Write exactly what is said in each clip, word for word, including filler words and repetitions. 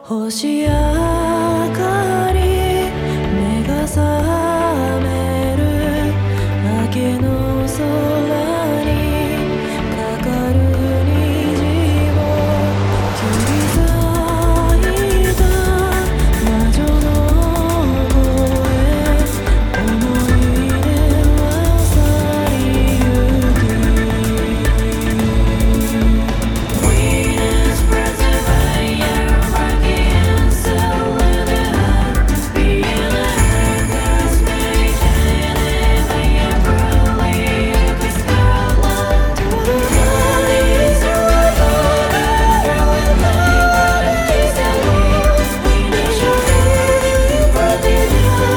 星明かり目が覚める明けの空にかかる虹を切り裂いた魔女の声思い出は去りゆき Green is present by your rocky and silver being a haircut made by your brutally explode to the bodies around the world and is a leaf we nation protect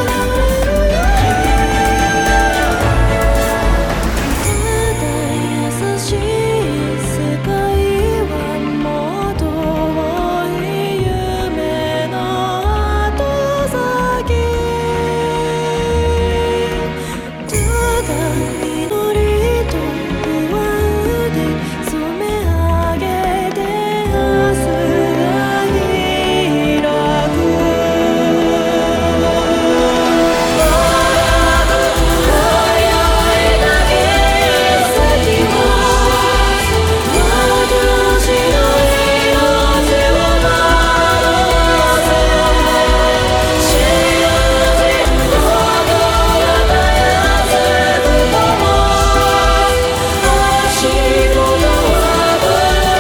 ただ優しい世界はもっと遠い夢の後先ただ祈りと不安で染め上げて明日が開く早いだけ先は私の命を守せ幸せのことがたやすくとも足元は危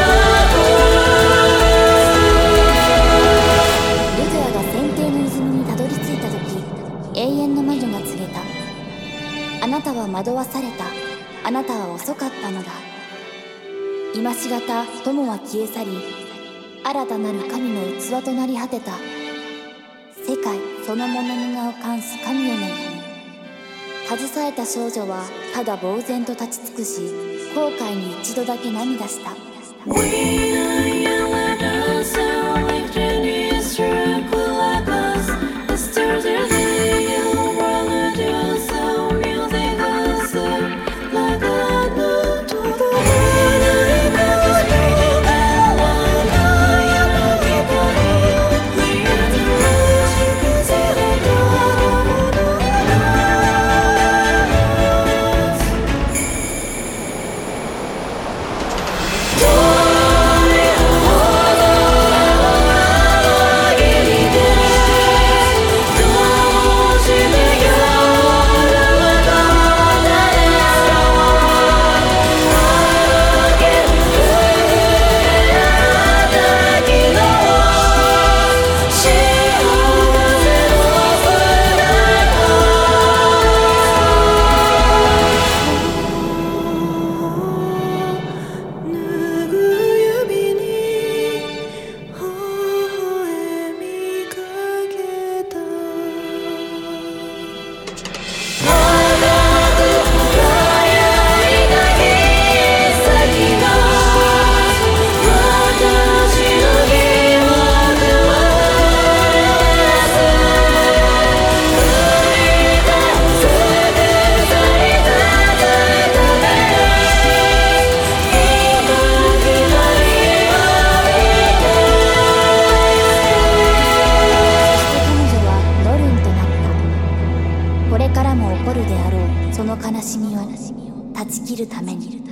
ルドゥアが選定の泉にたどり着いた時、永遠の魔女が告げた。あなたは惑わされた。あなたは遅かったのだ。今しがた友は消え去り、新たなる神の器となり果てた。世界そのものの名を冠す神よの闇。携えた少女はただ呆然と立ち尽くし、後悔に一度だけ涙した。 We are let us live in his struggle like us. The stars are there, you wanna do some music us like I do to the world. We are the rush, you can see the dawn of これからも起こるであろうその悲しみを断ち切るために。